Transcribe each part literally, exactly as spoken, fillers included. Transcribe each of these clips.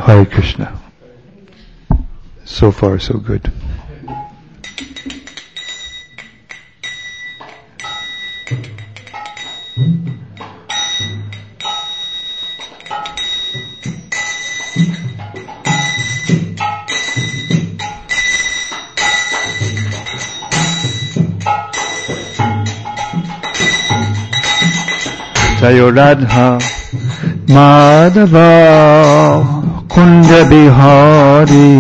Hare Krishna. So far, so good. Jayo Radha Madhava Kunda Bihari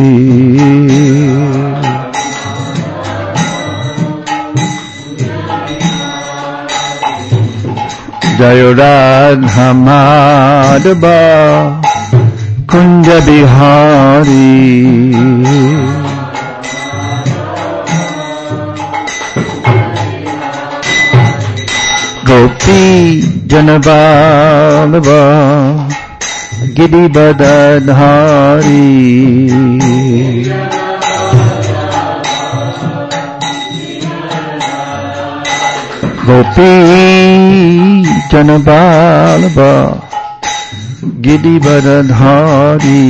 Jayo Radha Madhava Kunda Bihari Gopi Janavallabha Gidibadadhari Gopi Janavallabha Gidibadadhari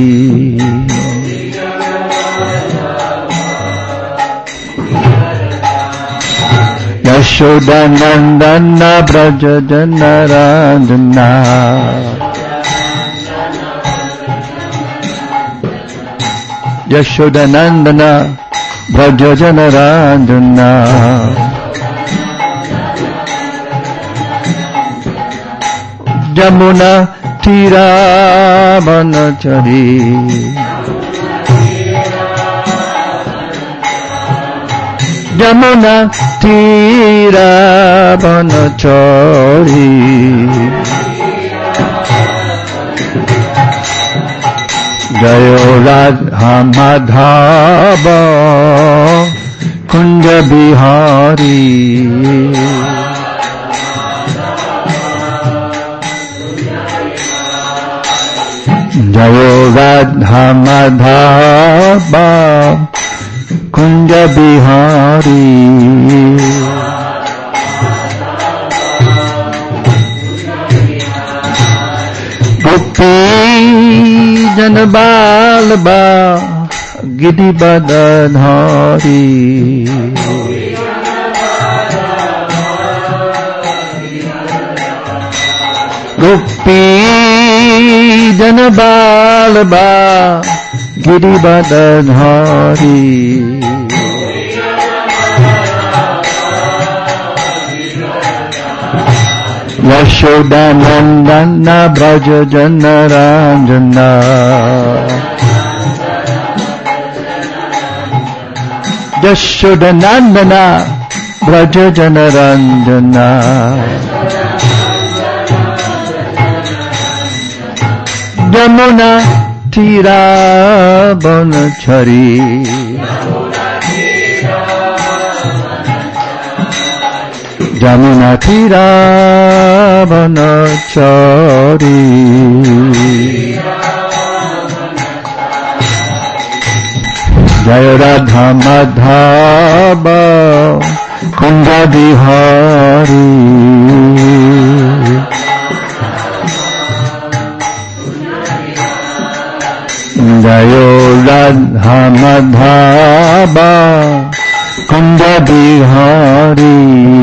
Yashodanandana Braja Janarandana Yashodanandana Braja Janarandana Jamuna Tira Vanachari Jamuna Tira Vanachari Jayo Radha Madhava Kunja Bihari Jayo Radha Madhava Kunja Bihari Gopi Janavallabha Gidibadadhari Gopi Janavallabha Gidibadadhari Yashodanandana Braja Janarandana Yashodanandana Braja Janarandana Yamuna Tira Vanachari Jamuna Tira Vanachari Jaya Radha Madhava Kunja Bihari Jaya Radha Madhava Kunja Bihari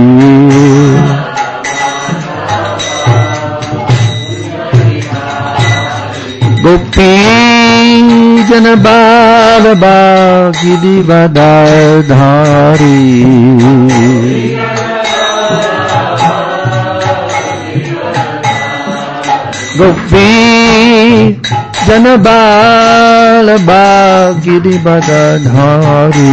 Gopi Janavallabha Gidibadadhari Gopi Janavallabha Gidibadadhari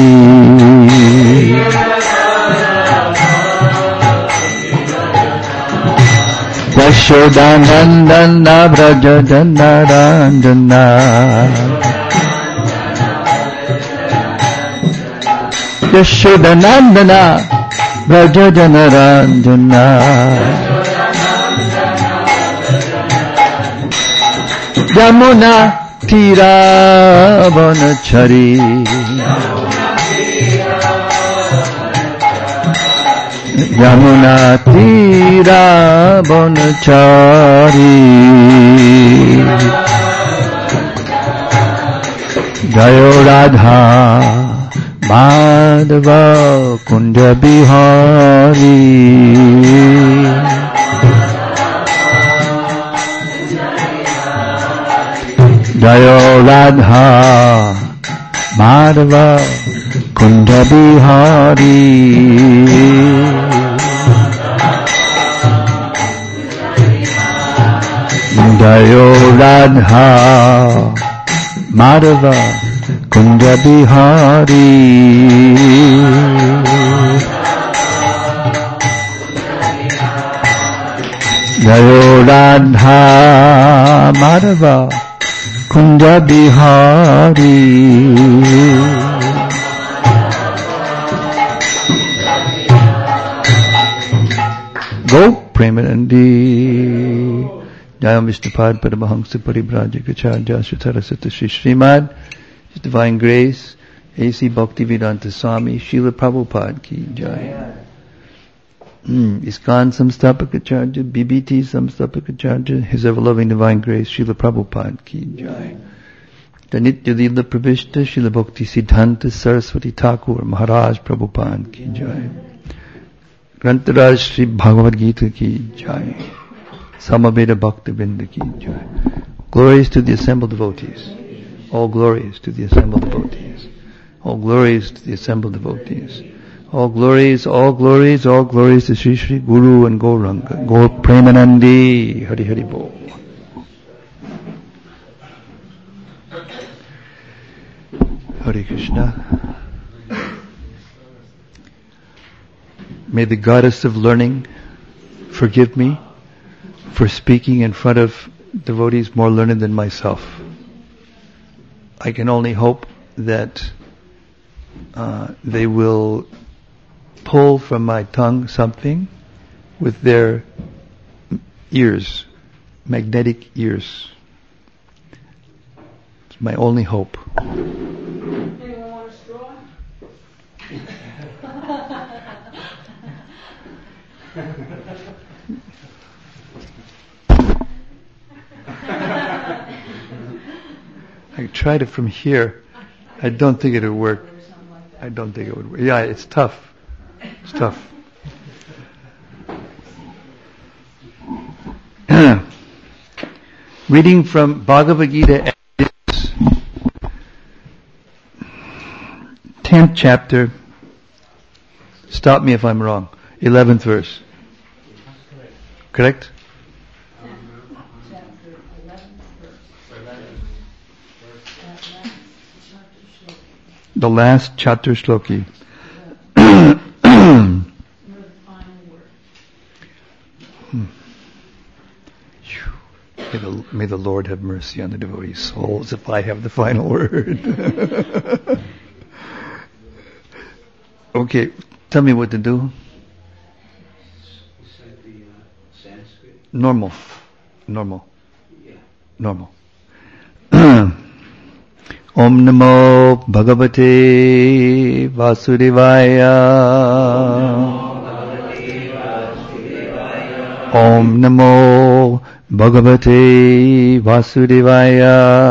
Yashodanandana Braja Janarandana Yashodanandana Braja Janarandana Yamuna Tira Vanachari Yamuna Tira Vanachari Jayo Radha Madhava Kunja Bihari Jayo Radha Madhava Kunja Bihari Jayo Radha Madhava Kunja Bihari Jayo Radha Madhava Kunja Bihari Go Premanandi Jayam Vishnupad Paramahamsa Paribrajikacharya Sutarasata Shri Srimad His Divine Grace A C Bhaktivedanta Swami Srila Prabhupada Ki Jai mm, ISKCON Samstapakacharya B B T Samstapakacharya His Ever-Loving Divine Grace Srila Prabhupada Ki Jai The Nitya Lila Pravishta Srila Bhakti Siddhanta Saraswati Thakur Maharaj Prabhupada Ki Jai Grantaraj Shri Bhagavad Gita Ki Jai Samaveda Bhakta Vrinda Ki Jai. Glories to the assembled devotees. All glories to the assembled devotees. All glories to the assembled devotees. All glories, all glories, all glories to Sri Sri Guru and Gauranga. Gaur Premanandi. Hari Hari Bol. Hare Krishna. May the goddess of learning forgive me for speaking in front of devotees more learned than myself. I can only hope that uh, they will pull from my tongue something with their ears, magnetic ears. It's my only hope. Anyone want a straw? I tried it from here. I don't think it would work. I don't think it would work. Yeah, it's tough. It's tough. Reading from Bhagavad Gita, tenth chapter. Stop me if I'm wrong. Eleventh verse. Correct? The last chapter shloki. May the, may the Lord have mercy on the devotee souls if I have the final word. Okay, tell me what to do. Normal. Normal. Normal. Om Namo Bhagavate Vasudevaya. Om Namo Bhagavate Vasudevaya.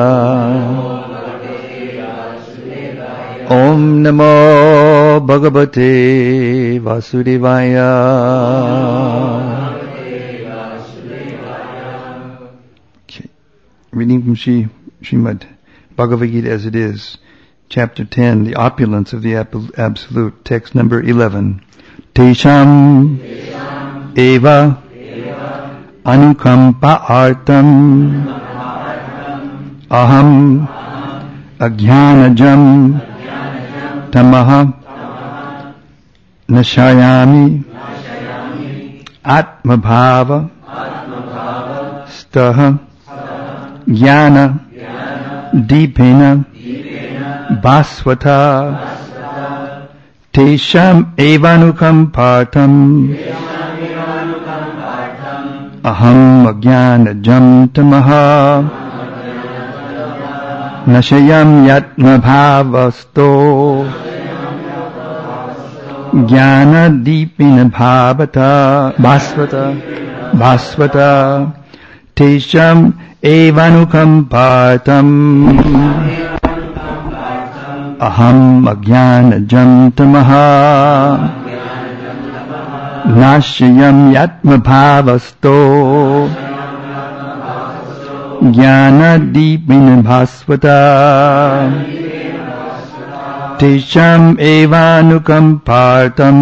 Om Namo Bhagavate Vasudevaya. Okay. Reading from Sri Srimad Bhagavad Gita as it is, chapter ten, the opulence of the absolute, text number eleven. Tesham eva anukampa artam aham ajnanajam tamaha nashayami atmabhava staha jnana Deepena Baswata Tesham Evanukam Partam Aham Ajnana Jam Tamaha Nashayam Yatma Bhavasto Jnana Deepena Bhavata Baswata Baswata Tesham Evanukam Partam aham ajnanajam tamaha nashayam yatma bhavasto jnanadipin bhasvata tesham evanukampartam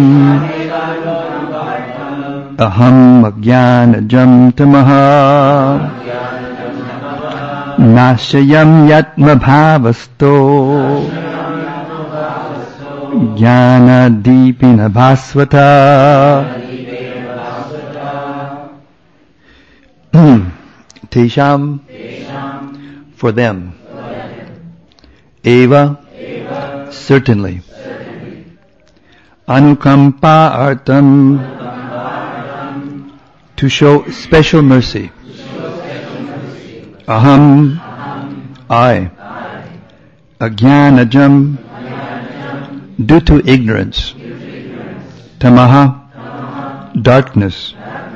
aham ajnanajam tamaha nashayam yatma bhavasto jnana deepina bhasvata tesham for them eva certainly anukampa artam to show special mercy. Aham, I, ajnanajam, due to ignorance, tamaha, darkness,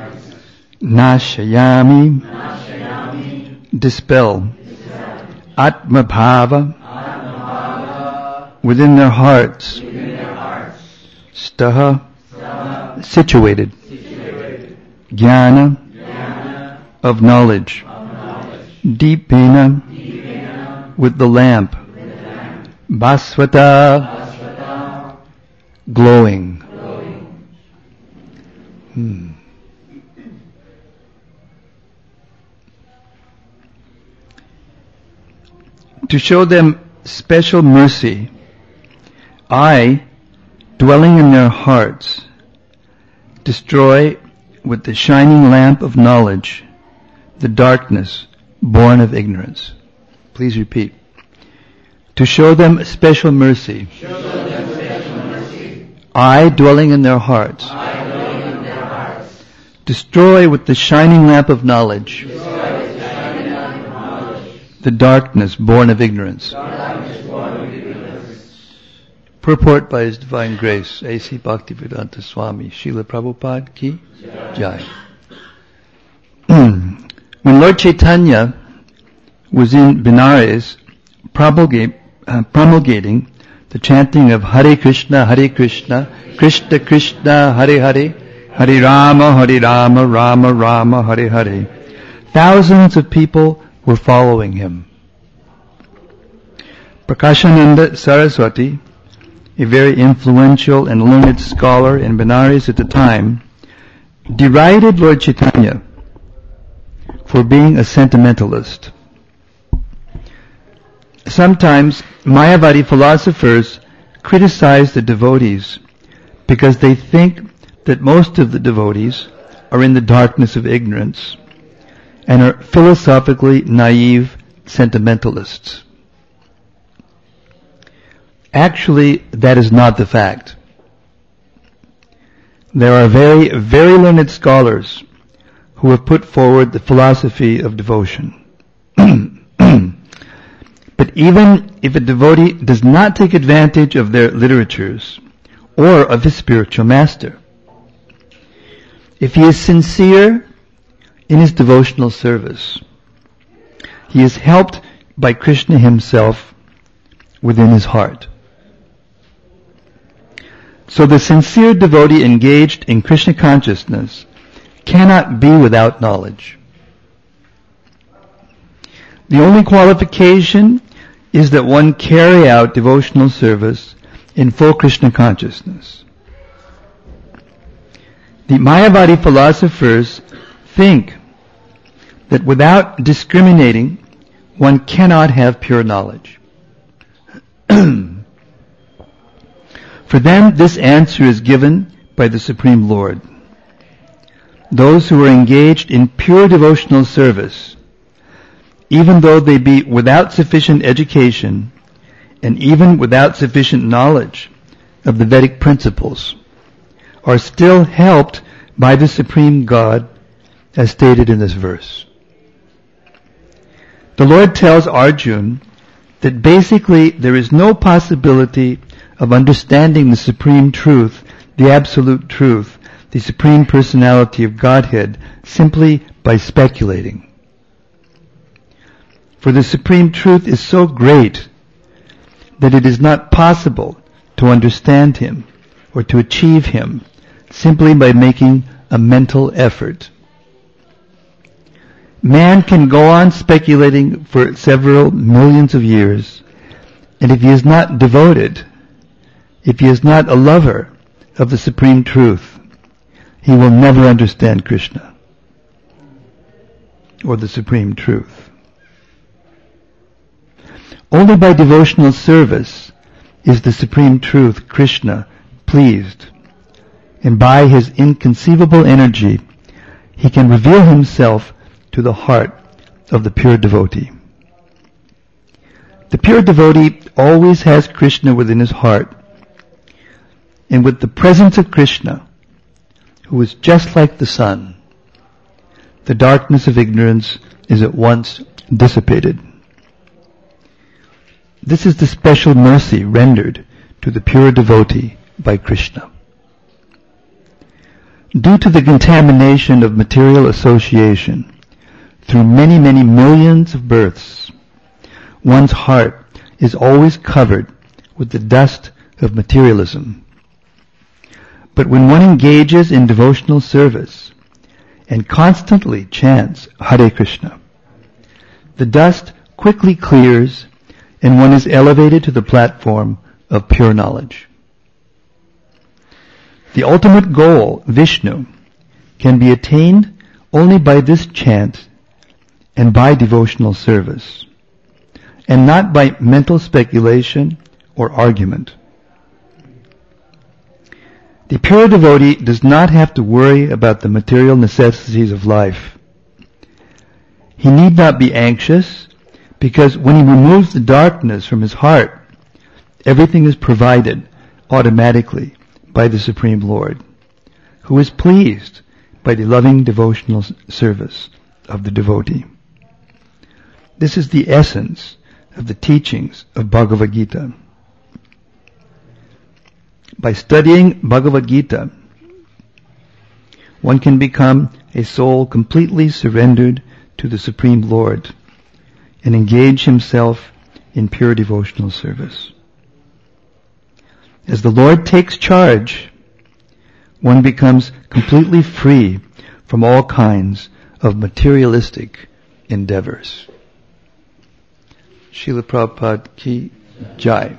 nashayami, dispel, atmabhava, within their hearts, staha, situated, jnana, of knowledge, deepina, with the lamp, bhasvata, glowing. Hmm. To show them special mercy, I, dwelling in their hearts, destroy with the shining lamp of knowledge the darkness born of ignorance. Please repeat. To show them special mercy, show them special mercy. I, dwelling in their hearts, I, dwelling in their hearts. Destroy with the shining lamp of knowledge, the, lamp of knowledge. the darkness born of ignorance. Darkness born of ignorance. Purport by His Divine Grace, A C Bhaktivedanta Swami, Srila Prabhupada Ki Jai. When Lord Chaitanya was in Benares promulgate, uh, promulgating the chanting of Hare Krishna, Hare Krishna, Krishna Krishna, Hare Hare, Hare Rama, Hare Rama, Rama Rama, Hare Hare, thousands of people were following him. Prakashananda Saraswati, a very influential and learned scholar in Benares at the time, derided Lord Chaitanya for being a sentimentalist. Sometimes Mayavadi philosophers criticize the devotees because they think that most of the devotees are in the darkness of ignorance and are philosophically naive sentimentalists. Actually, that is not the fact. There are very, very learned scholars who have put forward the philosophy of devotion. But even if a devotee does not take advantage of their literatures or of his spiritual master, if he is sincere in his devotional service, he is helped by Krishna himself within his heart. So the sincere devotee engaged in Krishna consciousness cannot be without knowledge. The only qualification is that one carry out devotional service in full Krishna consciousness. The Mayavadi philosophers think that without discriminating, one cannot have pure knowledge. For them, this answer is given by the Supreme Lord. Those who are engaged in pure devotional service, even though they be without sufficient education and even without sufficient knowledge of the Vedic principles, are still helped by the Supreme God, as stated in this verse. The Lord tells Arjuna that basically there is no possibility of understanding the supreme truth, the absolute truth, the supreme personality of Godhead, simply by speculating. For the supreme truth is so great that it is not possible to understand him or to achieve him simply by making a mental effort. Man can go on speculating for several millions of years, and if he is not devoted, if he is not a lover of the Supreme Truth, he will never understand Krishna or the Supreme Truth. Only by devotional service is the Supreme Truth, Krishna, pleased, and by his inconceivable energy, he can reveal himself to the heart of the pure devotee. The pure devotee always has Krishna within his heart, and with the presence of Krishna, who is just like the sun, the darkness of ignorance is at once dissipated. This is the special mercy rendered to the pure devotee by Krishna. Due to the contamination of material association through many, many millions of births, one's heart is always covered with the dust of materialism. But when one engages in devotional service and constantly chants Hare Krishna, the dust quickly clears and one is elevated to the platform of pure knowledge. The ultimate goal, Vishnu, can be attained only by this chant and by devotional service, and not by mental speculation or argument. The pure devotee does not have to worry about the material necessities of life. He need not be anxious, because when he removes the darkness from his heart, everything is provided automatically by the Supreme Lord, who is pleased by the loving devotional service of the devotee. This is the essence of the teachings of Bhagavad Gita. By studying Bhagavad Gita, one can become a soul completely surrendered to the Supreme Lord and engage himself in pure devotional service. As the Lord takes charge, one becomes completely free from all kinds of materialistic endeavors. Srila Prabhupada ki jai.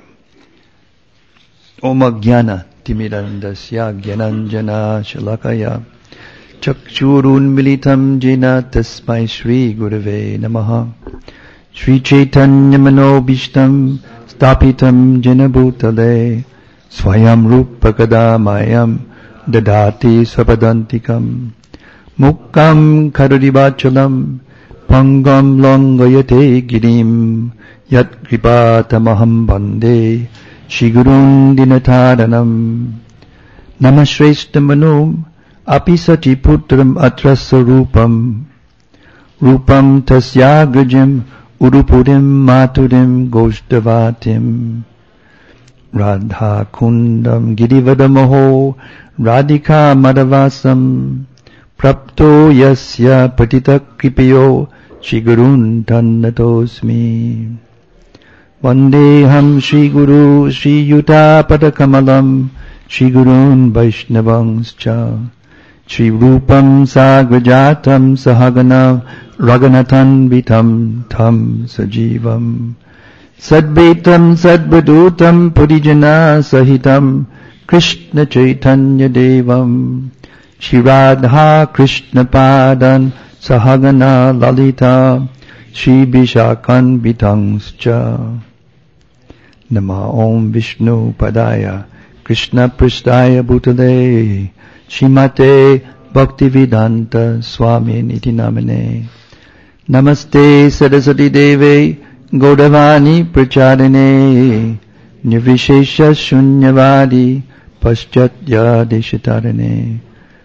Om Jnana Timirandasya Jnananjana Shalakaya Chakshurun Militam Jena Tasmai Shri Gurave Namaha Shri Chaitanya Manobishtam Stapitam Jena Bhutale Swayam Rupa Kadamayam Dadati Svapadantikam Mukkam Karadivachalam Pangam Langayate Girim Yat Kripatamaham Bande Shigurun Dinataranam Namashreshtamanum Apisati Putram Atrasa Rupam Rupam Tasyagrajam Urupurim Maturim Goshtavatim Radha Kundam Girivadamaho Radhika Madhavasam Prapto Yasya Patita Kripayo Shigurun Tannatosmi Vandeham Shri Guru Shri Yuta Padakamalam Shri Gurun Vaishnavangscha Shri Rupam Sagrajatam Sahagana Raganathan Vitam Tam Sajivam Sadbetam Sadbadutam Purijana Sahitam Krishna Chaitanya Devam Shri Radha Krishna Padan Sahagana Lalita Shri Bishakan Vitangscha Nama Om Vishnu Padaya Krishna Prasthaya Bhutale Shrimate Bhaktivedanta Swami Niti Namane Namaste Saraswati Deve Gaudavani Prachadane Nirvishesha Shunyavadi Paschatya Deshatarane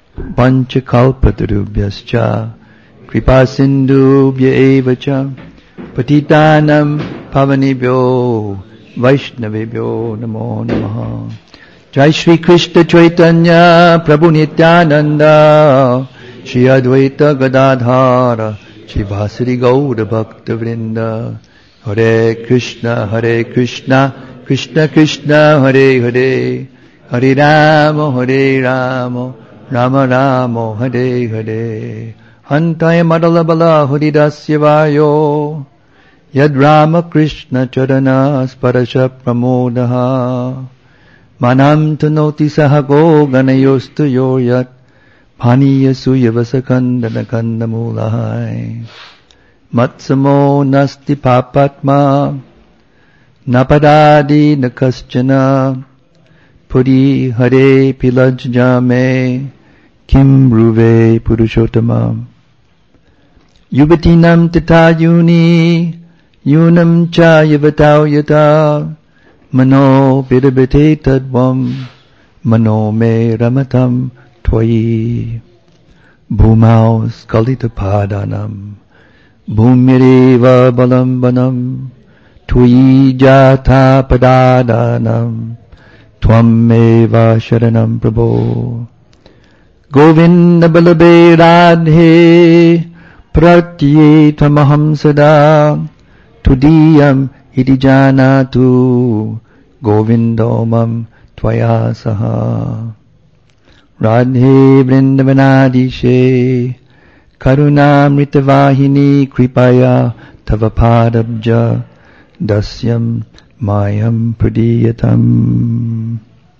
Panchakalpatarubhyascha Kripa Sindhubhya evacha Patitanam Pavanebhyo Vaishnavebhyo Namo Namaha Jai Shri Krishna Chaitanya Prabhu Nityananda Shri Advaita Gadadhara Shri Vasari Gaura Bhakta Vrinda Hare Krishna Hare Krishna Krishna Krishna Hare Hare, Hare Rama Hare Rama, Rama Rama Hare Hare. Hantaya Madala Bala Haridasya Vayo, Yad Rama Krishna Charana Sparasha Pramodaha, Manam Tanoti Sahago Ganayostu Yoyat, Paniya Suyavasakandana Kandamulahai. Matsamo Nasti Papatma, Napadadi Nakaschana, Puri Hare Pilajjame, Kim Ruve Purushottamam. Yuvatinam tata yuni, yunam cha yavatau yata, mano vidabhite tadvam, mano me ramatam tvayi. Bhumau skalita padanam, bhumireva balambanam, tvayi jata padadanam, tvameva sharanam prabho. Govinda balabe radhe, pratyetamaham sada, tudiyam iti janatu, govindomam tvaya saha. Radhe vrindavanadishe, karunamritavahini kripaya tava padabja, dasyam mayam pradiyatam.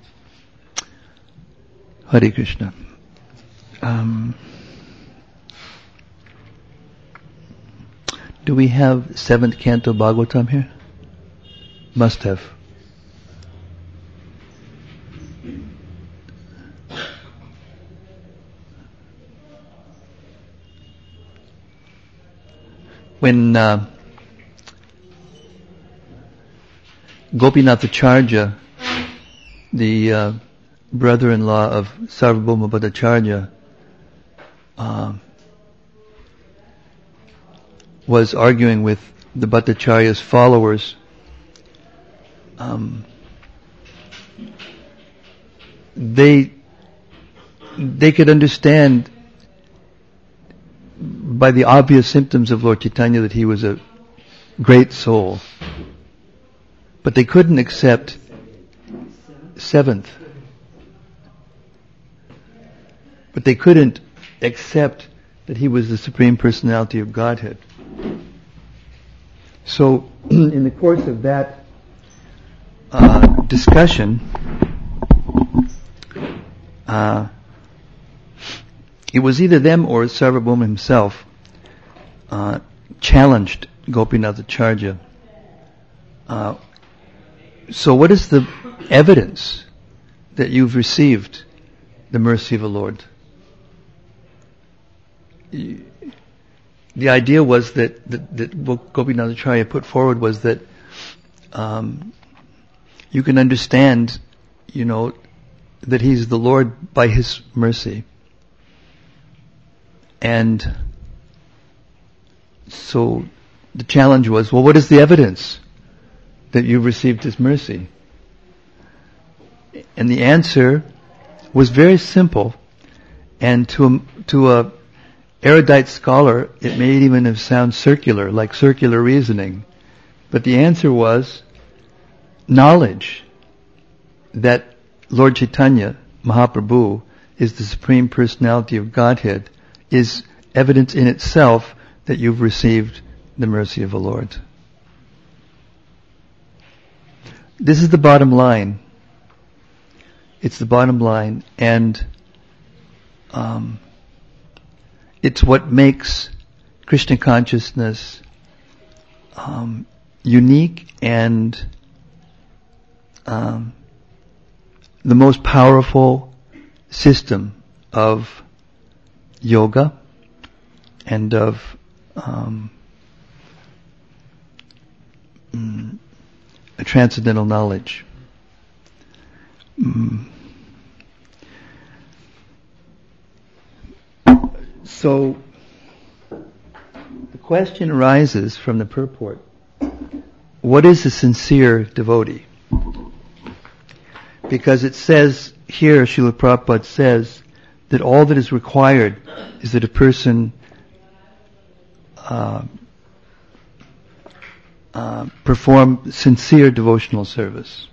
Hare Krishna. Um, do we have seventh canto Bhagavatam here? Must have. When uh, Gopinathacharya, the uh, brother-in-law of Sarvabhauma Bhattacharya, uh, was arguing with the Bhattacharya's followers, um, they they could understand by the obvious symptoms of Lord Chaitanya that he was a great soul, but they couldn't accept seventh. But they couldn't accept that he was the Supreme Personality of Godhead. So, in the course of that uh, discussion, uh, it was either them or Sarvabhauma himself uh, challenged Gopinathacharya. Uh, so what is the evidence that you've received the mercy of the Lord? The idea was that, that, that what Gopinathacharya put forward was that um, you can understand, you know, that he's the Lord by his mercy. And so the challenge was, well, what is the evidence that you've received his mercy? And the answer was very simple, and to a, to a erudite scholar, it may even have sounded circular, like circular reasoning. But the answer was knowledge that Lord Chaitanya, Mahaprabhu, is the Supreme Personality of Godhead, is evidence in itself that you've received the mercy of the Lord. This is the bottom line. It's the bottom line, and um, it's what makes Krishna consciousness um, unique and um, the most powerful system of yoga and of um, mm, a transcendental knowledge. Mm. So the question arises from the purport: what is a sincere devotee? Because it says here, Srila Prabhupada says that all that is required is that a person uh, uh, perform sincere devotional service.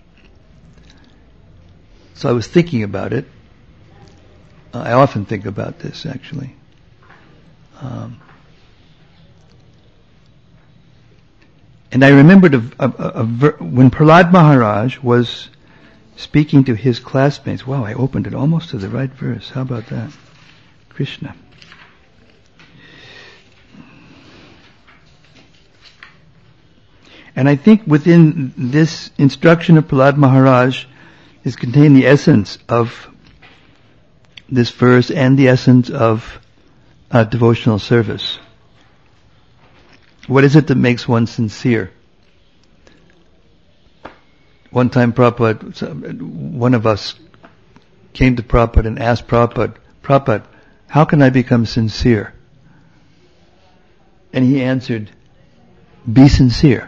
So I was thinking about it. Uh, I often think about this, actually. Um, and I remembered a, a, a, a ver- when Prahlad Maharaj was speaking to his classmates. Wow, I opened it almost to the right verse. How about that? Krishna. And I think within this instruction of Prahlad Maharaj is contained the essence of this verse and the essence of uh, devotional service. What is it that makes one sincere? One time Prabhupada, one of us came to Prabhupada and asked Prabhupada, Prabhupada, how can I become sincere? And he answered, be sincere.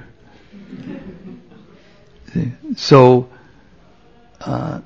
See? So, uh,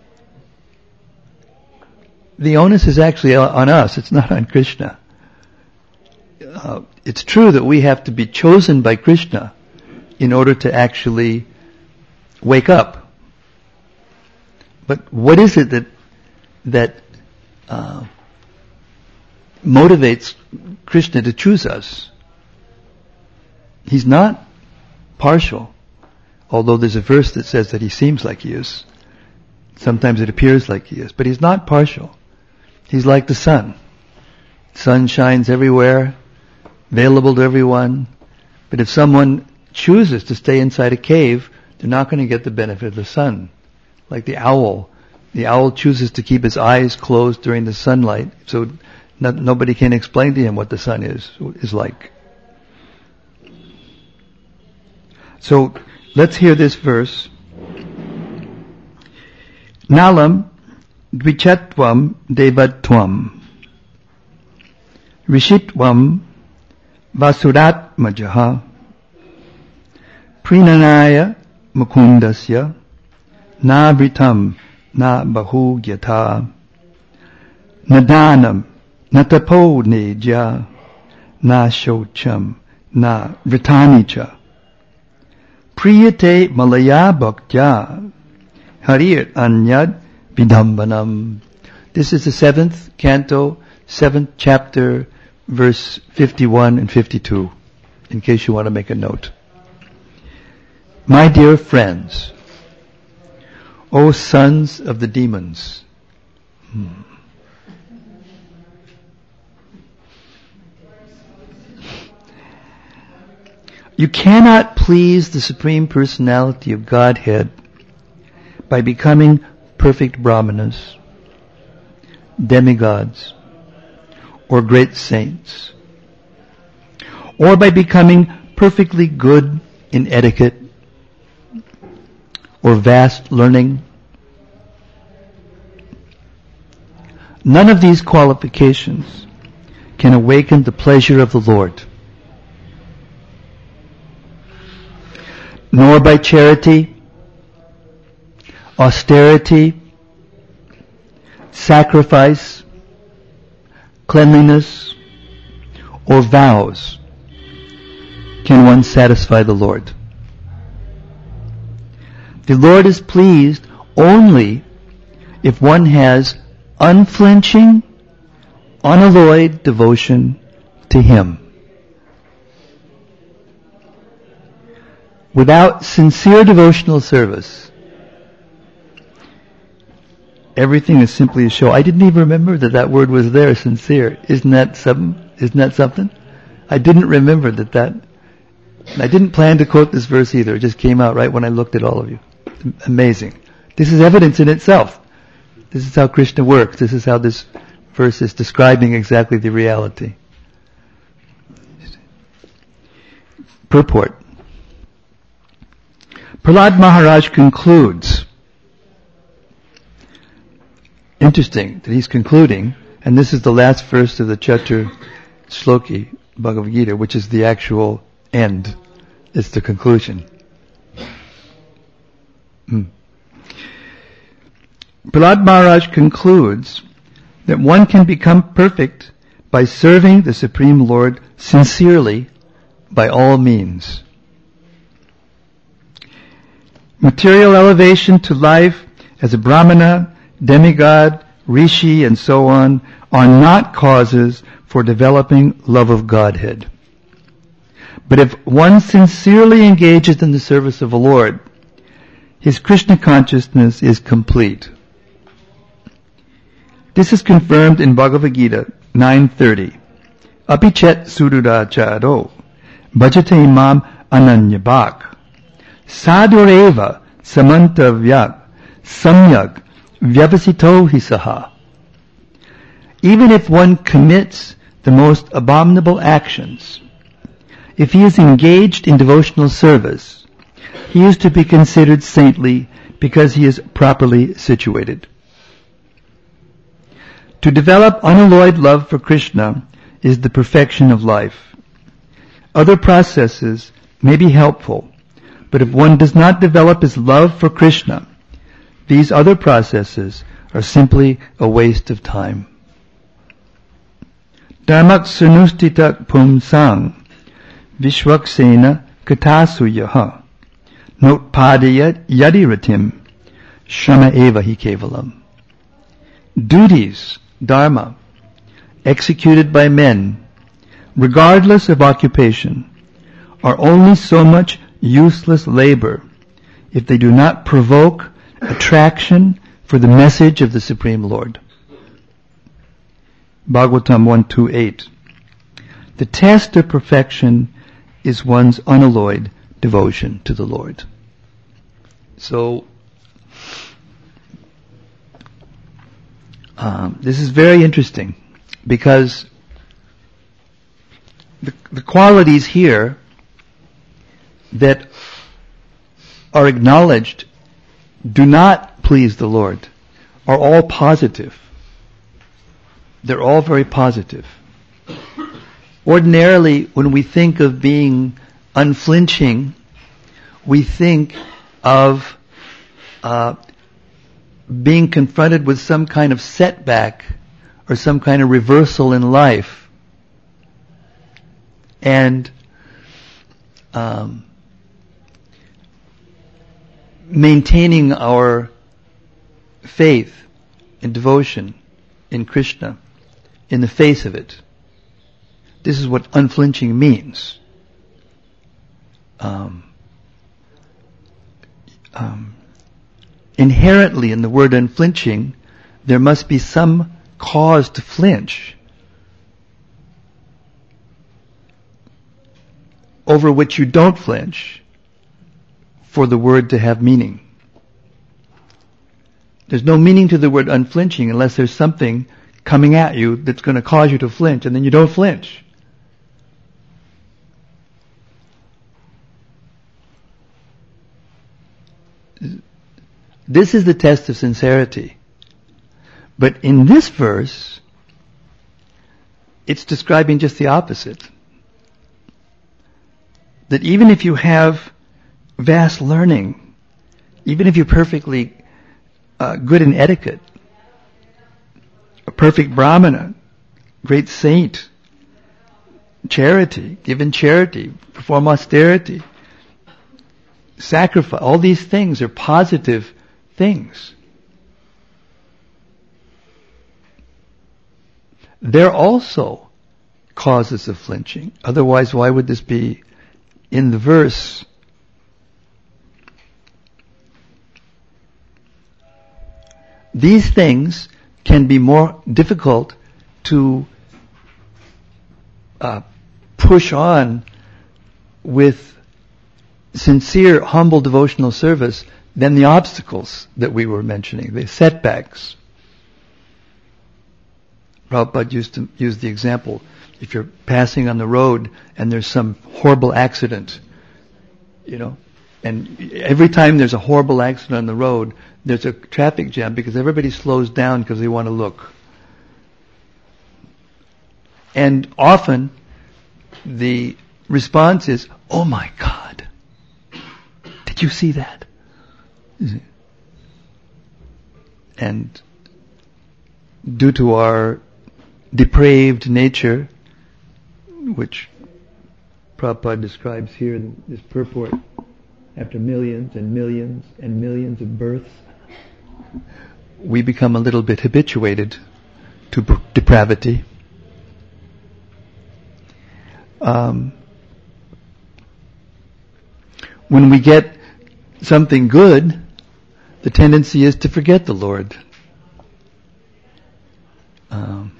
the onus is actually on us. It's not on Krishna. Uh, it's true that we have to be chosen by Krishna in order to actually wake up. But what is it that that uh, motivates Krishna to choose us? He's not partial, although there's a verse that says that he seems like he is. Sometimes it appears like he is, but he's not partial. He's like the sun. Sun shines everywhere, available to everyone. But if someone chooses to stay inside a cave, they're not going to get the benefit of the sun. Like the owl. The owl chooses to keep his eyes closed during the sunlight, so not, nobody can explain to him what the sun is, is like. So, let's hear this verse. Nalam dvichatvam devatvam rishitvam vasuratmajaha prinanaya mukundasya navritam na bahugyata nadanam natapo neja na shocham na vritanicha priyate malaya bhaktya harir anyad vidambanam. This is the seventh canto, seventh chapter, verse fifty-one and fifty-two, in case you want to make a note. My dear friends, O sons of the demons, hmm. You cannot please the Supreme Personality of Godhead by becoming perfect brahmanas, demigods, or great saints, or by becoming perfectly good in etiquette or vast learning. None of these qualifications can awaken the pleasure of the Lord. Nor by charity, austerity, sacrifice, cleanliness, or vows can one satisfy the Lord. The Lord is pleased only if one has unflinching, unalloyed devotion to Him. Without sincere devotional service, everything is simply a show. I didn't even remember that that word was there, sincere. Isn't that something? Isn't that something? I didn't remember that that, I didn't plan to quote this verse either. It just came out right when I looked at all of you. Amazing. This is evidence in itself. This is how Krishna works. This is how this verse is describing exactly the reality. Purport. Prahlad Maharaj concludes. Interesting that he's concluding, and this is the last verse of the Chatur Shloki Bhagavad Gita, which is the actual end. It's the conclusion. Hmm. Prahlad Maharaj concludes that one can become perfect by serving the Supreme Lord sincerely by all means. Material elevation to life as a brahmana, demigod, rishi, and so on are not causes for developing love of Godhead. But if one sincerely engages in the service of the Lord, his Krishna consciousness is complete. This is confirmed in Bhagavad Gita nine thirty. Apichet suduracharo bhajate imam ananyabhak sadureva samantavyak samyak vyavasito hisaha. Even if one commits the most abominable actions, if he is engaged in devotional service, he is to be considered saintly because he is properly situated. To develop unalloyed love for Krishna is the perfection of life. Other processes may be helpful, but if one does not develop his love for Krishna, these other processes are simply a waste of time. Dharmak sanustitak pumsang vishwaksena katasuyaha notpadayat yadiratim shama eva hi kevalam. Duties, dharma, executed by men, regardless of occupation, are only so much useless labor if they do not provoke attraction for the message of the Supreme Lord. Bhagavatam one twenty-eight. The test of perfection is one's unalloyed devotion to the Lord. So, um, this is very interesting because the, the qualities here that are acknowledged do not please the Lord are all positive. They're all very positive. Ordinarily, when we think of being unflinching, we think of uh, being confronted with some kind of setback or some kind of reversal in life. And um, maintaining our faith and devotion in Krishna in the face of it. This is what unflinching means. Um, um, inherently in the word unflinching, there must be some cause to flinch over which you don't flinch for the word to have meaning. There's no meaning to the word unflinching unless there's something coming at you that's going to cause you to flinch, and then you don't flinch. This is the test of sincerity. But in this verse, it's describing just the opposite. That even if you have vast learning, even if you're perfectly uh, good in etiquette, a perfect brahmana, great saint, charity, give in charity, perform austerity, sacrifice, all these things are positive things. They're also causes of flinching. Otherwise, why would this be in the verse? These things can be more difficult to uh, push on with sincere, humble devotional service than the obstacles that we were mentioning, the setbacks. Prabhupada used to use the example, if you're passing on the road and there's some horrible accident, you know, and every time there's a horrible accident on the road, there's a traffic jam because everybody slows down because they want to look. And often the response is, "Oh my God, did you see that?" And due to our depraved nature, which Prabhupada describes here in this purport after millions and millions and millions of births, we become a little bit habituated to b- depravity. Um, when we get something good, the tendency is to forget the Lord. Um,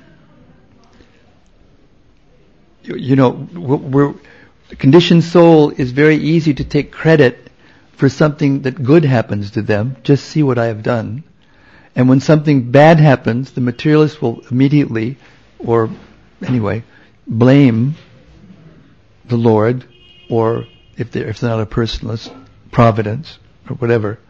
you, you know, we're, the conditioned soul is very easy to take credit for something that good happens to them. Just see what I have done. And when something bad happens, the materialist will immediately, or anyway, blame the Lord, or if they're, if they're not a personalist, Providence, or whatever.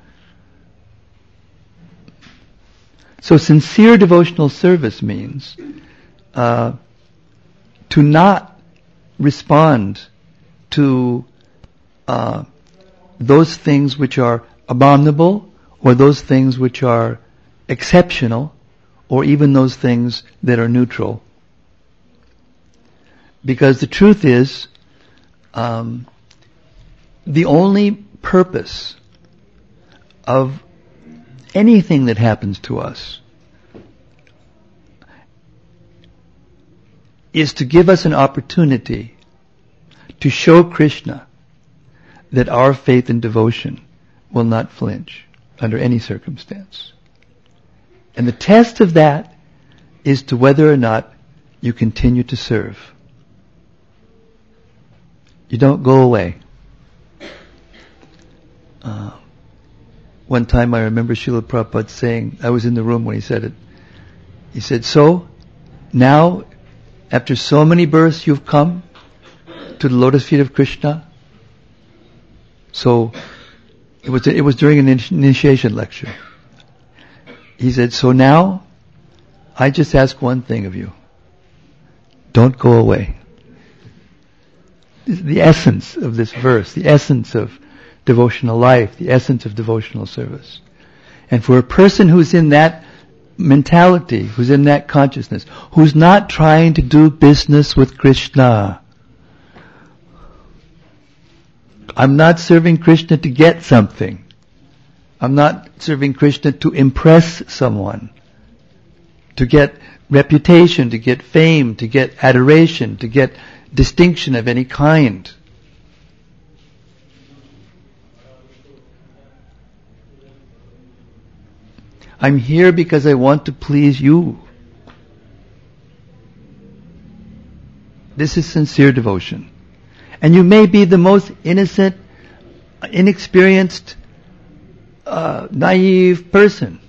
So sincere devotional service means uh, to not respond to uh, those things which are abominable, or those things which are exceptional, or even those things that are neutral. Because the truth is, um, the only purpose of anything that happens to us is to give us an opportunity to show Krishna that our faith and devotion will not flinch under any circumstance. And the test of that is to whether or not you continue to serve. You don't go away. Uh, one time I remember Srila Prabhupada saying, I was in the room when he said it, he said, so, now, after so many births you've come to the lotus feet of Krishna. So, it was, it was during an initiation lecture. He said, so now, I just ask one thing of you. Don't go away. The essence of this verse, the essence of devotional life, the essence of devotional service. And for a person who's in that mentality, who's in that consciousness, who's not trying to do business with Krishna, I'm not serving Krishna to get something. I'm not serving Krishna to impress someone, to get reputation, to get fame, to get adoration, to get distinction of any kind. I'm here because I want to please you. This is sincere devotion. And you may be the most innocent, inexperienced, uh, naive person.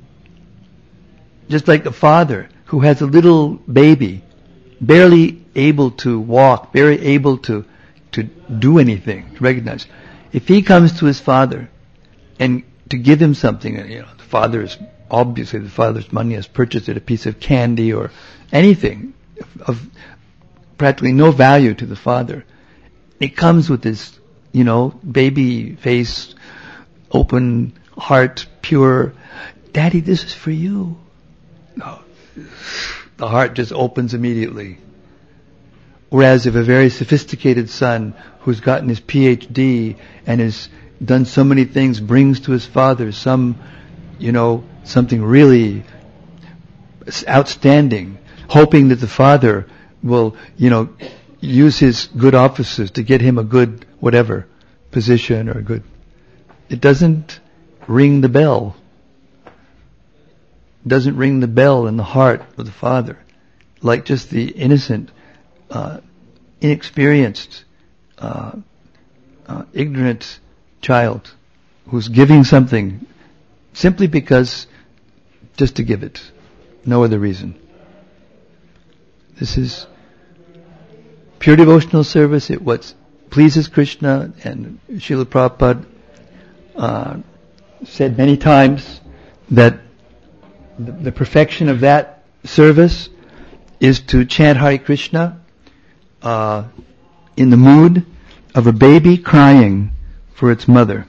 Just like a father who has a little baby, barely able to walk, barely able to, to do anything, to recognize. If he comes to his father and to give him something, you know, the father is, obviously the father's money has purchased it, a piece of candy or anything of practically no value to the father. It comes with this, you know, baby face, open heart, pure, Daddy, this is for you. No. The heart just opens immediately. Whereas if a very sophisticated son who's gotten his P H D and has done so many things brings to his father some, you know, something really outstanding, hoping that the father will, you know, use his good offices to get him a good whatever position or a good, it doesn't ring the bell. It doesn't ring the bell in the heart of the father, like just the innocent, uh, inexperienced, uh, uh, ignorant child who's giving something simply because, just to give it, no other reason. This is pure devotional service. It what pleases Krishna, and Srila Prabhupada uh, said many times that the, the perfection of that service is to chant Hare Krishna uh, in the mood of a baby crying for its mother.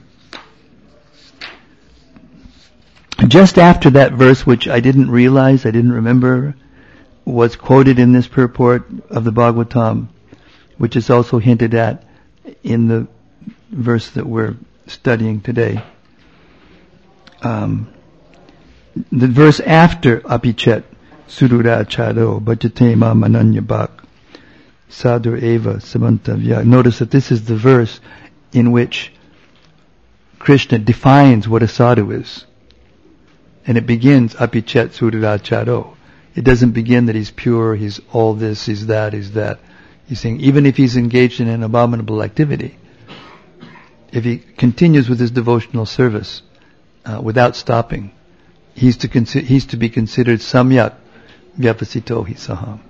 Just after that verse, which I didn't realize, I didn't remember, was quoted in this purport of the Bhagavatam, which is also hinted at in the verse that we're studying today. Um, the verse after apichet surura chado bhajate mam ananya bhak sadur eva samantavya. Notice that this is the verse in which Krishna defines what a sadhu is. And it begins apichet surura chado. It doesn't begin that he's pure, he's all this, he's that, he's that. He's saying even if he's engaged in an abominable activity, if he continues with his devotional service uh, without stopping, he's to consi- he's to be considered samyak vyapasito hi saham.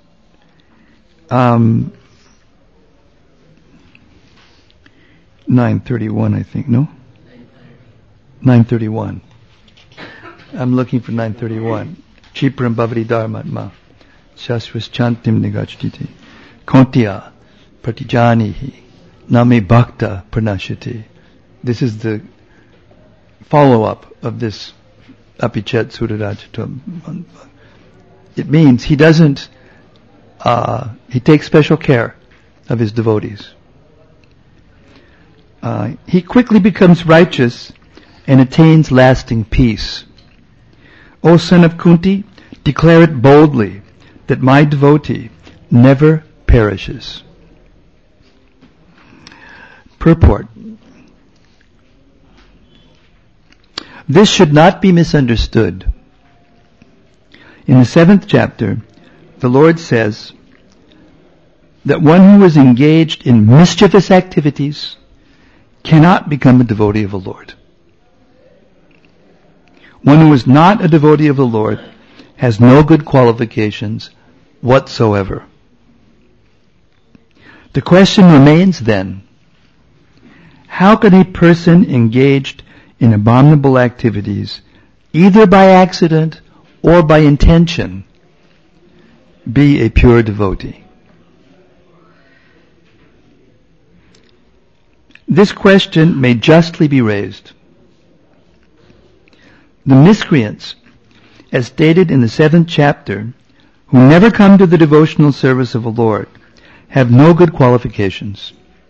Um, nine thirty-one, I think. No, nine thirty-one. I'm looking for nine thirty-one. Chipram bhavati dharmatma shasvas chantim nigachditi kontya pratijanihi name bhakta pranashati. This is the follow-up of this apichet surarajatam. It means he doesn't, uh, he takes special care of his devotees. Uh, he quickly becomes righteous and attains lasting peace. O son of Kunti, declare it boldly that my devotee never perishes. Purport. This should not be misunderstood. In the seventh chapter, the Lord says that one who is engaged in mischievous activities cannot become a devotee of the Lord. One who is not a devotee of the Lord has no good qualifications whatsoever. The question remains then, how can a person engaged in abominable activities, either by accident or by intention, be a pure devotee? This question may justly be raised. The miscreants, as stated in the seventh chapter, who never come to the devotional service of the Lord, have no good qualifications.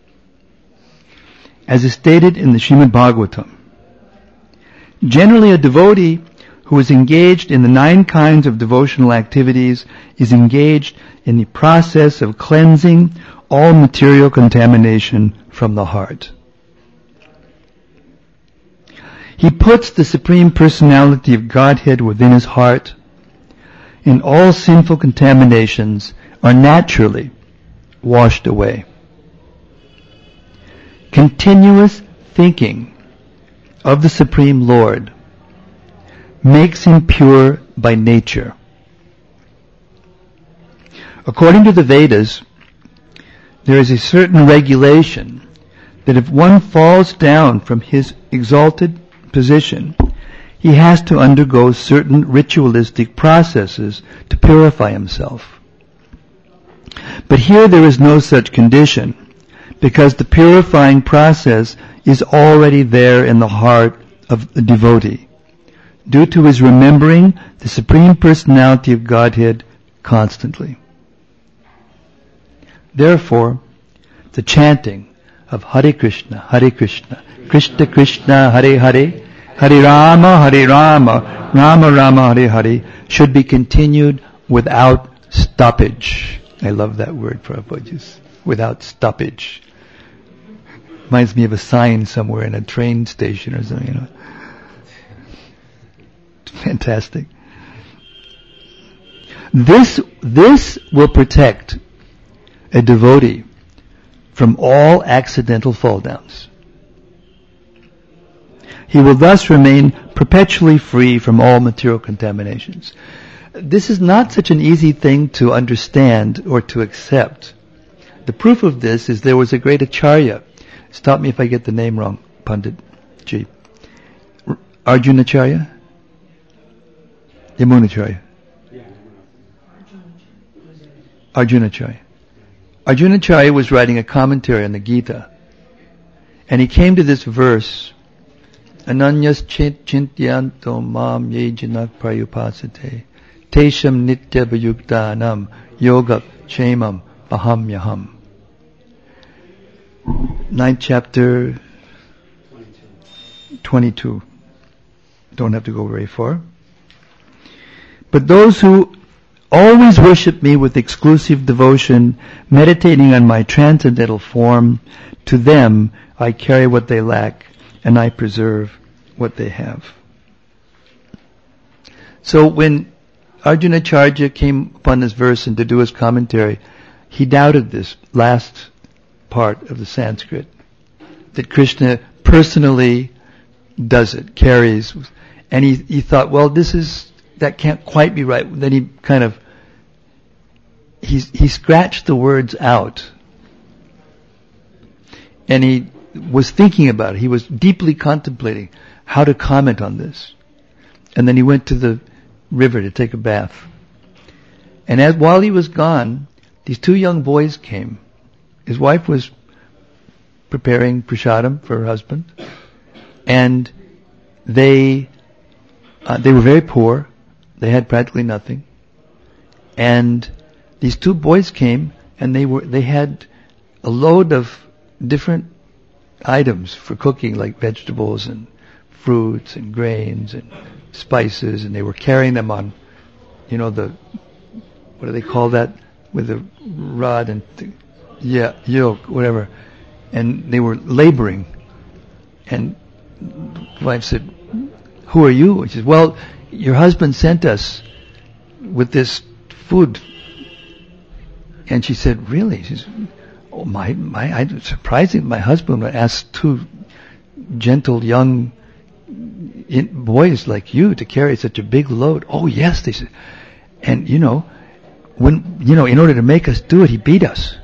As is stated in the Srimad Bhagavatam, generally a devotee who is engaged in the nine kinds of devotional activities is engaged in the process of cleansing all material contamination from the heart. He puts the Supreme Personality of Godhead within his heart, and all sinful contaminations are naturally washed away. Continuous thinking of the Supreme Lord makes him pure by nature. According to the Vedas, there is a certain regulation that if one falls down from his exalted position, he has to undergo certain ritualistic processes to purify himself. But here there is no such condition, because the purifying process is already there in the heart of the devotee, due to his remembering the Supreme Personality of Godhead constantly. Therefore, the chanting of Hare Krishna, Hare Krishna, Krishna Krishna, Hare Hare, Hare Rama, Hare Rama, Rama Rama, Hare Hare, should be continued without stoppage. I love that word, Prabhupada, just without stoppage. Reminds me of a sign somewhere in a train station or something, you know. Fantastic. This, this will protect a devotee from all accidental fall downs. He will thus remain perpetually free from all material contaminations. This is not such an easy thing to understand or to accept. The proof of this is there was a great acharya. Stop me if I get the name wrong, Pandit Ji. Arjunacharya? Yamunacharya. Arjunacharya. Arjunacharya was writing a commentary on the Gita, and he came to this verse, Ananyas chintyanto mam ye janak prayupasate tesham nitya vayuktanam yoga chemam pahamyaham. Ninth chapter, twenty-two. Don't have to go very far. But those who always worship me with exclusive devotion, meditating on my transcendental form, to them I carry what they lack, and I preserve what they have. So when Arjunacharya came upon this verse and to do his commentary, he doubted this last part of the Sanskrit, that Krishna personally does it, carries, and he, he thought, well, this is, that can't quite be right. Then he kind of, he, he scratched the words out, and he was thinking about it. He was deeply contemplating how to comment on this. And then he went to the river to take a bath. And as while he was gone, these two young boys came. His wife was preparing prasadam for her husband, and they uh, they were very poor. They had practically nothing. And these two boys came, and they were they had a load of different items for cooking, like vegetables and fruits and grains and spices, and they were carrying them on, you know, the, what do they call that, with the rod and, th- yeah, yoke, whatever. And they were laboring. And the wife said, who are you? He said, well, your husband sent us with this food. And she said, really? She said, oh, my, my, I'm surprising my husband would ask two gentle young in boys like you to carry such a big load. Oh yes, they said. And you know, when, you know, in order to make us do it, he beat us.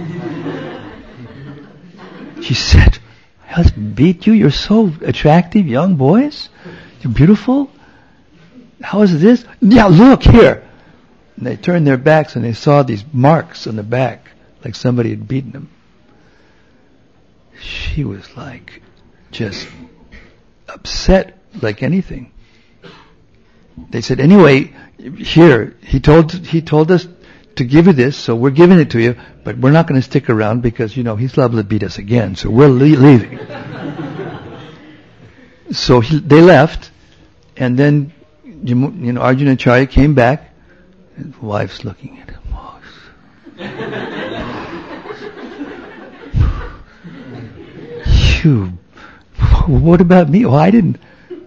She said, my husband beat you? You're so attractive, young boys. You're beautiful. How is this? Yeah, look here. And they turned their backs and they saw these marks on the back, like somebody had beaten them. She was like, just upset like anything. They said, anyway, here, he told, he told us to give you this, so we're giving it to you, but we're not going to stick around because, you know, he's liable to beat us again, so we're le- leaving. So he, they left, and then, you know, Arjunacharya came back, and his wife's looking at him. You, what about me? Oh, I didn't.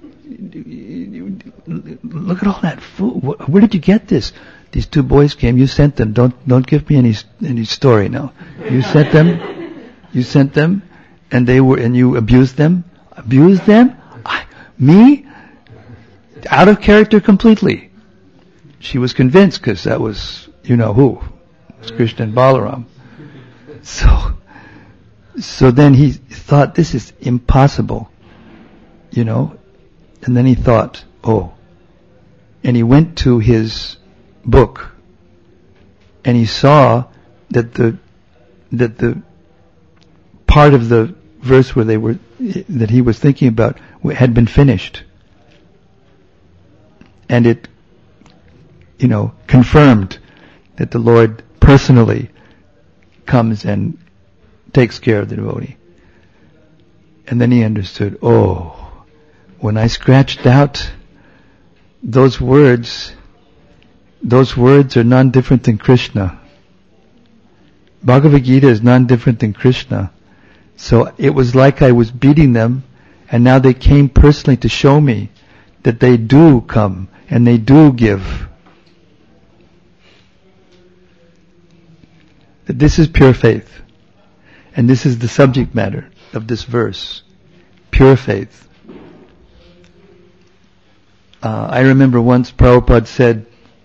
Look at all that food. Where did you get this? These two boys came. You sent them. Don't don't give me any any story now. You sent them. You sent them, and they were and you abused them. Abused them? I, me? Out of character completely. She was convinced because that was, you know who. It was Krishna and Balaram. So, so then he thought, this is impossible, you know. And then he thought, oh. And he went to his book, and he saw that the that the part of the verse where they were that he was thinking about had been finished, and it, you know, confirmed that the Lord personally comes and takes care of the devotee. And then he understood, oh, when I scratched out those words, those words are none different than Krishna. Bhagavad Gita is none different than Krishna. So it was like I was beating them, and now they came personally to show me that they do come and they do give. That this is pure faith. And this is the subject matter of this verse. Pure faith. Uh, I remember once Prabhupada said,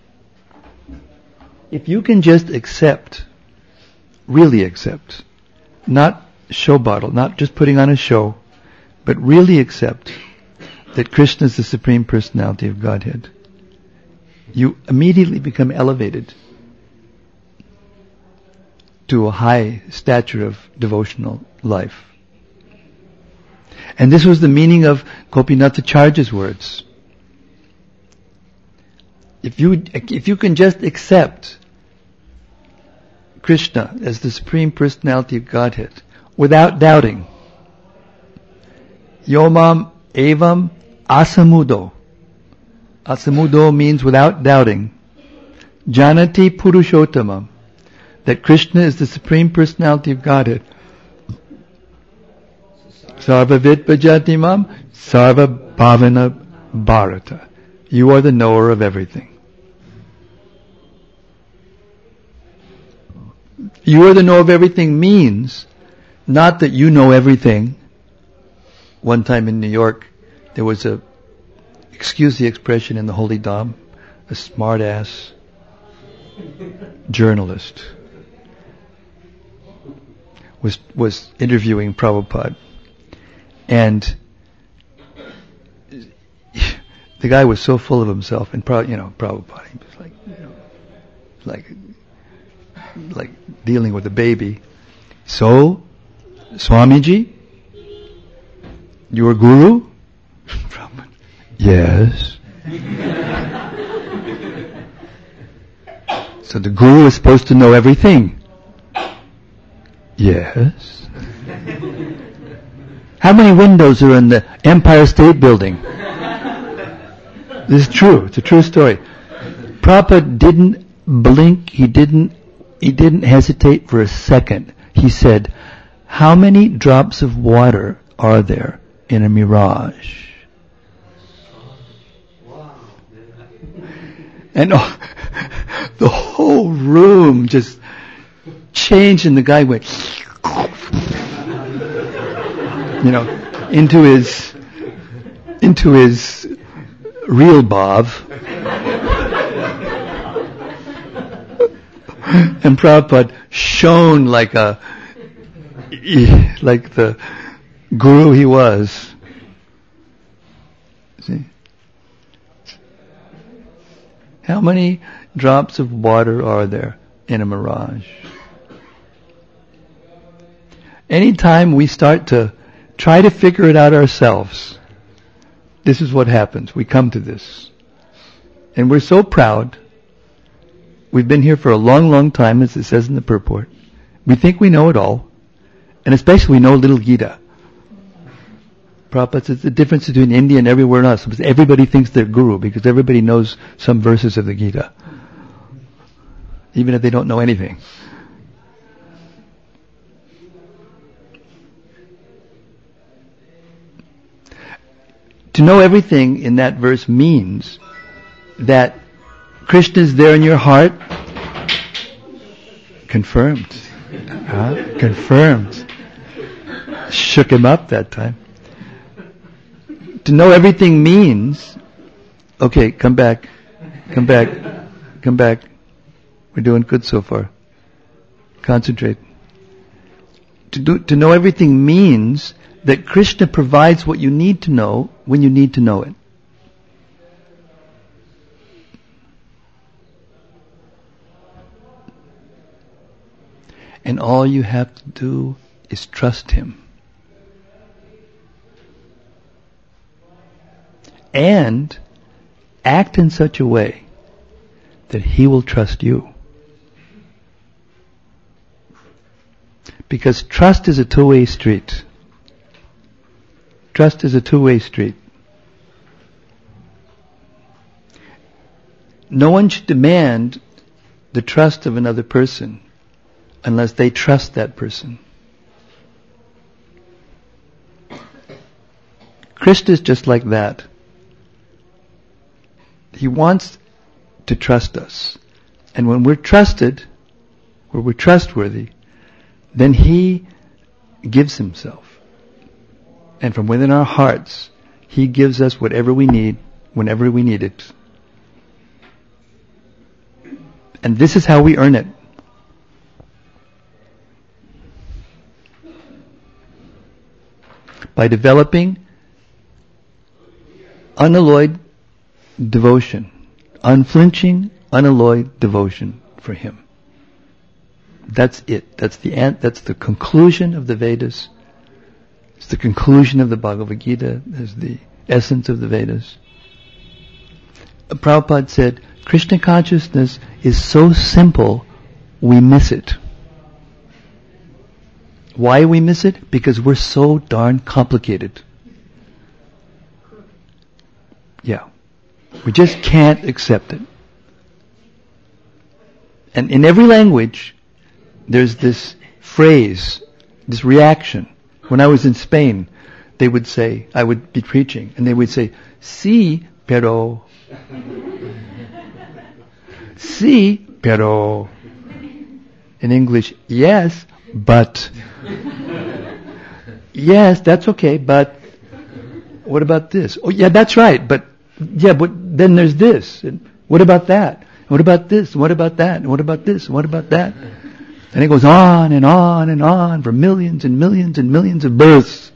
if you can just accept, really accept, not show bottle, not just putting on a show, but really accept that Krishna is the Supreme Personality of Godhead, you immediately become elevated to a high stature of devotional life. And this was the meaning of Gopinathacharya's words. If you, if you can just accept Krishna as the Supreme Personality of Godhead without doubting, Yomam Evam asamudo. Asamudo means without doubting. Janati Purushottamam. That Krishna is the Supreme Personality of Godhead. Sarvavid Bhajatimam. Sarva Bhavana Bharata. You are the knower of everything. You are the knower of everything means not that you know everything. One time in New York, there was a, excuse the expression in the Holy Dham, a smart-ass journalist was was interviewing Prabhupada, and the guy was so full of himself, and you know, Prabhupada, he was like, you know, like, like dealing with a baby. So, Swamiji, your guru? Prabhupada, yes. So the guru is supposed to know everything. Yes. How many windows are in the Empire State Building? This is true. It's a true story. Prabhupada didn't blink. He didn't, he didn't hesitate for a second. He said, how many drops of water are there in a mirage? And oh, the whole room just changed, and the guy went, you know, into his, into his real bhav. And Prabhupada shone like a, like the guru he was. See? How many drops of water are there in a mirage? Anytime we start to try to figure it out ourselves, this is what happens. We come to this. And we're so proud. We've been here for a long, long time, as it says in the purport. We think we know it all. And especially we know little Gita. Prabhupada says the difference between India and everywhere else is everybody thinks they're guru because everybody knows some verses of the Gita. Even if they don't know anything. To know everything in that verse means that Krishna is there in your heart. Confirmed. Huh? Confirmed. Shook him up that time. To know everything means, okay, come back, come back, come back. We're doing good so far. Concentrate. To do, to know everything means that Krishna provides what you need to know when you need to know it. And all you have to do is trust Him. And act in such a way that He will trust you. Because trust is a two-way street. Trust is a two-way street. No one should demand the trust of another person unless they trust that person. Krishna is just like that. He wants to trust us. And when we're trusted, when we're trustworthy, then He gives Himself. And from within our hearts, He gives us whatever we need, whenever we need it. And this is how we earn it. By developing unalloyed devotion, unflinching, unalloyed devotion for Him. That's it. That's the end. That's the conclusion of the Vedas. It's the conclusion of the Bhagavad Gita. It's the essence of the Vedas. Prabhupada said, Krishna consciousness is so simple, we miss it. Why we miss it? Because we're so darn complicated. Yeah. We just can't accept it. And in every language, there's this phrase, this reaction. When I was in Spain, they would say, I would be preaching, and they would say, sí, pero. Sí, pero. In English, yes, but. Yes, that's okay, but. What about this? Oh, yeah, that's right, but. Yeah, but then there's this. And what about that? What about this? What about that? And what about this? What about that? And it goes on and on and on for millions and millions and millions of births.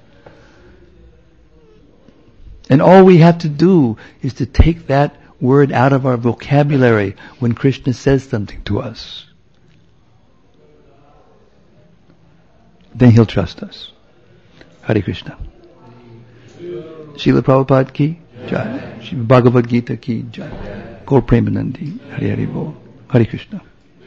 And all we have to do is to take that word out of our vocabulary when Krishna says something to us. Then he'll trust us. Hare Krishna. Srila Prabhupada ki jai. Srimad Bhagavad Gita ki jai. Gaur Premanandi. Hare Hare Bol. Hare Krishna.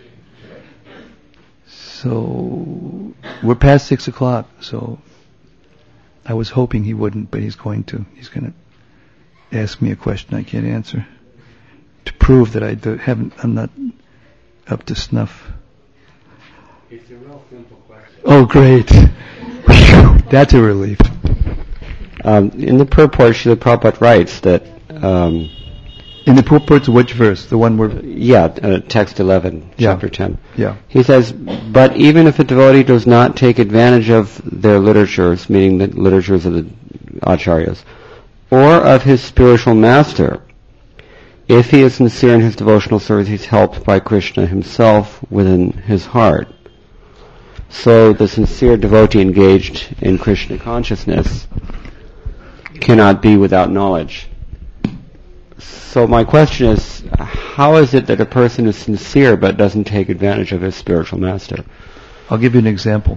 So, we're past six o'clock, so I was hoping he wouldn't, but he's going to. He's going to ask me a question I can't answer to prove that I do, haven't, I'm not up to snuff. It's a real simple question. Oh, great. Whew, that's a relief. Um, in the purport, Srila Prabhupada writes that um, in the purport, which verse? The one where... Yeah, uh, text eleven, yeah. chapter ten. Yeah. He says, but even if a devotee does not take advantage of their literatures, meaning the literatures of the acharyas, or of his spiritual master, if he is sincere in his devotional service, he's helped by Krishna himself within his heart. So the sincere devotee engaged in Krishna consciousness cannot be without knowledge. So my question is, how is it that a person is sincere but doesn't take advantage of his spiritual master? I'll give you an example.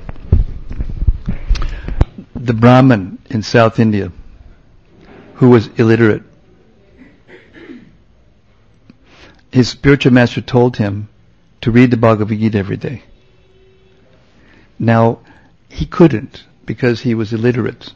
The Brahmin in South India, who was illiterate, his spiritual master told him to read the Bhagavad Gita every day. Now, he couldn't because he was illiterate.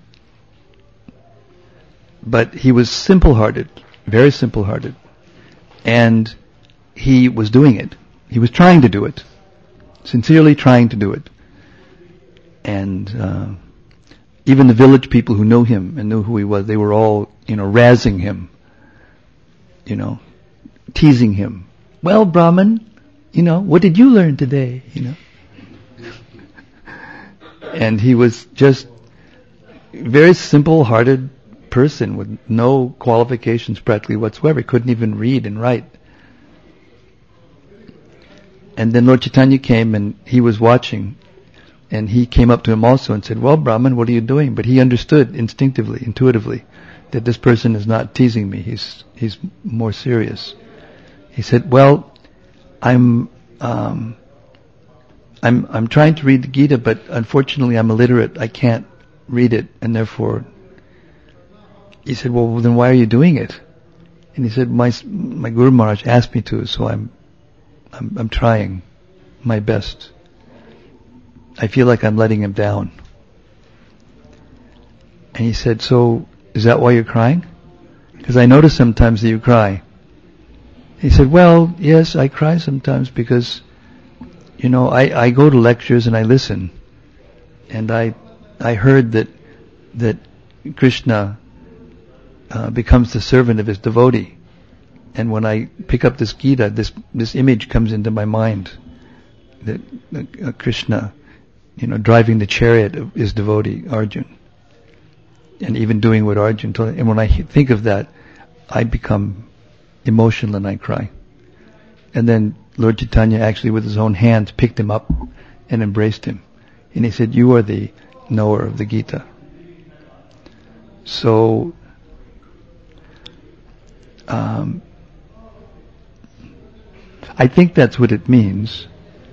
But he was simple-hearted, very simple-hearted. And he was doing it. He was trying to do it. Sincerely trying to do it. And uh, even the village people who knew him and knew who he was, they were all, you know, razzing him. You know, teasing him. Well, Brahman, you know, what did you learn today? You know. And he was just very simple-hearted person with no qualifications practically whatsoever. He couldn't even read and write. And then Lord Chaitanya came and he was watching, and he came up to him also and said, well, Brahman, what are you doing? But he understood instinctively, intuitively, that this person is not teasing me. He's he's more serious. He said, well, I'm um, I'm I'm trying to read the Gita, but unfortunately I'm illiterate. I can't read it, and therefore. He said, well, then why are you doing it? And he said, my my Guru Maharaj asked me to, so I'm, I'm I'm trying my best. I feel like I'm letting him down. And he said, so is that why you're crying? Because I notice sometimes that you cry. He said, well, yes, I cry sometimes because, you know, I, I go to lectures and I listen. And I I heard that that Krishna Uh, becomes the servant of his devotee. And when I pick up this Gita, this this image comes into my mind. That uh, Krishna, you know, driving the chariot of his devotee, Arjun. And even doing what Arjun told him. And when I think of that, I become emotional and I cry. And then Lord Chaitanya actually with his own hands picked him up and embraced him. And he said, you are the knower of the Gita. So, Um, I think that's what it means.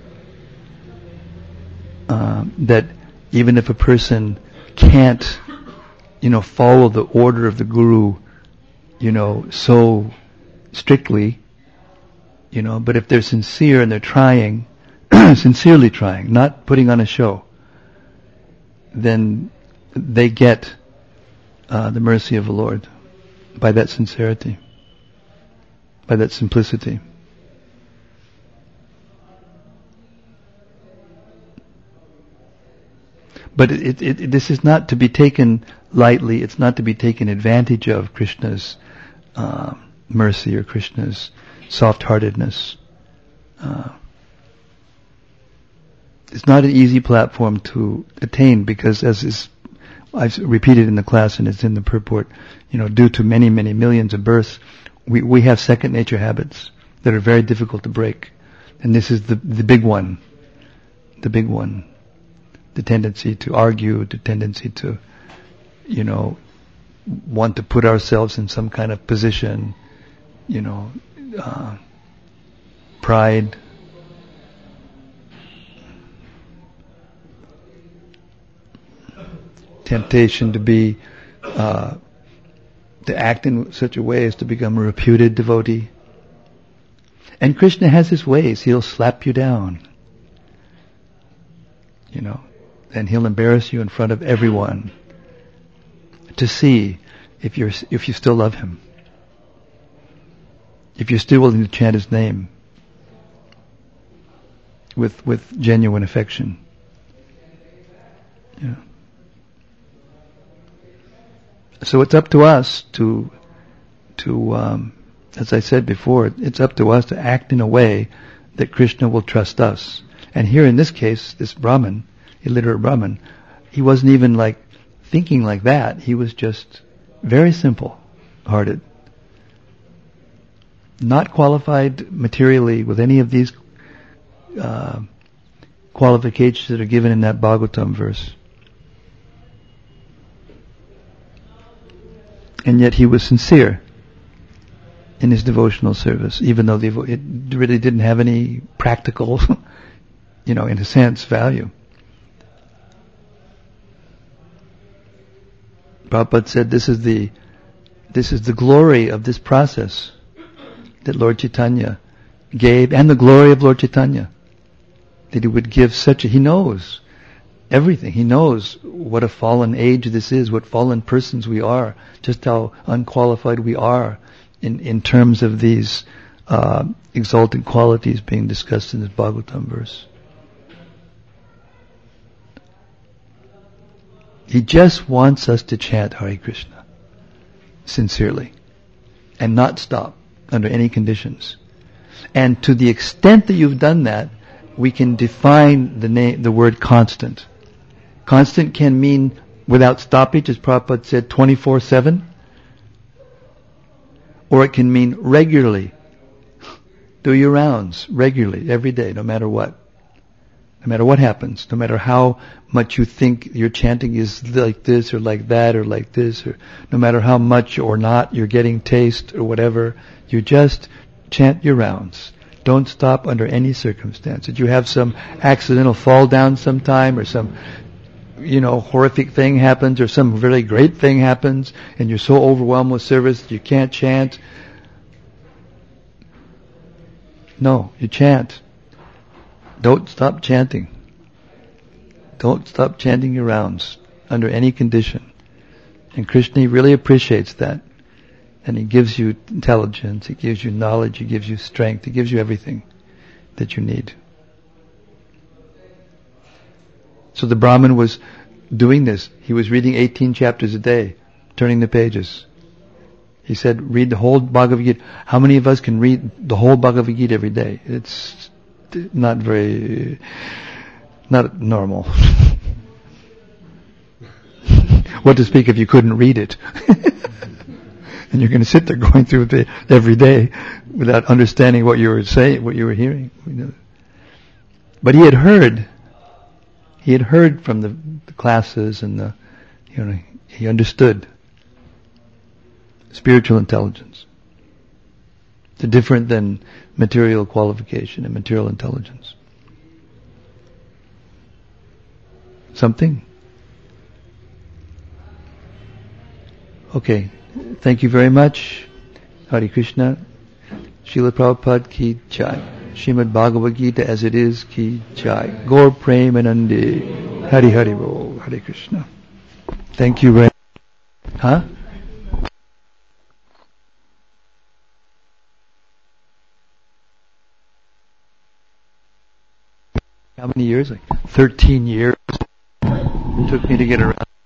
Uh, that even if a person can't, you know, follow the order of the Guru, you know, so strictly, you know, but if they're sincere and they're trying, sincerely trying, not putting on a show, then they get uh, the mercy of the Lord. by that sincerity, by that simplicity. But it, it, it, this is not to be taken lightly. It's not to be taken advantage of, Krishna's uh, mercy or Krishna's soft-heartedness. Uh, it's not an easy platform to attain because, as is, I've repeated in the class and it's in the purport, you know, due to many, many millions of births, we, we have second nature habits that are very difficult to break. And this is the, the big one. The big one. The tendency to argue, the tendency to, you know, want to put ourselves in some kind of position, you know, uh, pride. Temptation to be, uh, to act in such a way as to become a reputed devotee. And Krishna has his ways. He'll slap you down. You know, and he'll embarrass you in front of everyone to see if you're, if you still love him. If you're still willing to chant his name with, with genuine affection. Yeah. So it's up to us to, to, um, as I said before, it's up to us to act in a way that Krishna will trust us. And here in this case, this Brahmin, illiterate Brahmin, he wasn't even like thinking like that. He was just very simple-hearted. Not qualified materially with any of these uh, qualifications that are given in that Bhagavatam verse. And yet he was sincere in his devotional service, even though the, it really didn't have any practical, you know, in a sense, value. Prabhupada said this is the this is the glory of this process that Lord Chaitanya gave, and the glory of Lord Chaitanya, that he would give such a, he knows everything. He knows what a fallen age this is, what fallen persons we are, just how unqualified we are in, in terms of these uh, exalted qualities being discussed in this Bhagavatam verse. He just wants us to chant Hare Krishna sincerely and not stop under any conditions. And to the extent that you've done that, we can define the name, the word constant. Constant can mean without stoppage, as Prabhupada said, twenty-four seven. Or it can mean regularly. Do your rounds regularly, every day, no matter what. No matter what happens, no matter how much you think your chanting is like this or like that or like this, or no matter how much or not you're getting taste or whatever, you just chant your rounds. Don't stop under any circumstance. Did you have some accidental fall down sometime, or some, you know, horrific thing happens, or some really great thing happens, and you're so overwhelmed with service that you can't chant? No, you chant. Don't stop chanting. Don't stop chanting your rounds under any condition. And Krishna really appreciates that. And he gives you intelligence, he gives you knowledge, he gives you strength, he gives you everything that you need. So the Brahmin was doing this. He was reading eighteen chapters a day, turning the pages. He said, read the whole Bhagavad Gita. How many of us can read the whole Bhagavad Gita every day? It's not very, not normal. What to speak if you couldn't read it? And you're going to sit there going through it every day without understanding what you were saying, what you were hearing. But he had heard, he had heard from the, the classes and the, you know, he understood spiritual intelligence. It's different than material qualification and material intelligence. Something? Okay. Thank you very much. Hare Krishna. Srila Prabhupada ki jai. Srimad Bhagavad Gita as it is ki jai. Gaur Premanande. Hari Hari Bol. Hare Krishna. Thank you very much. Huh? how many years? Like thirteen years. It took me to get around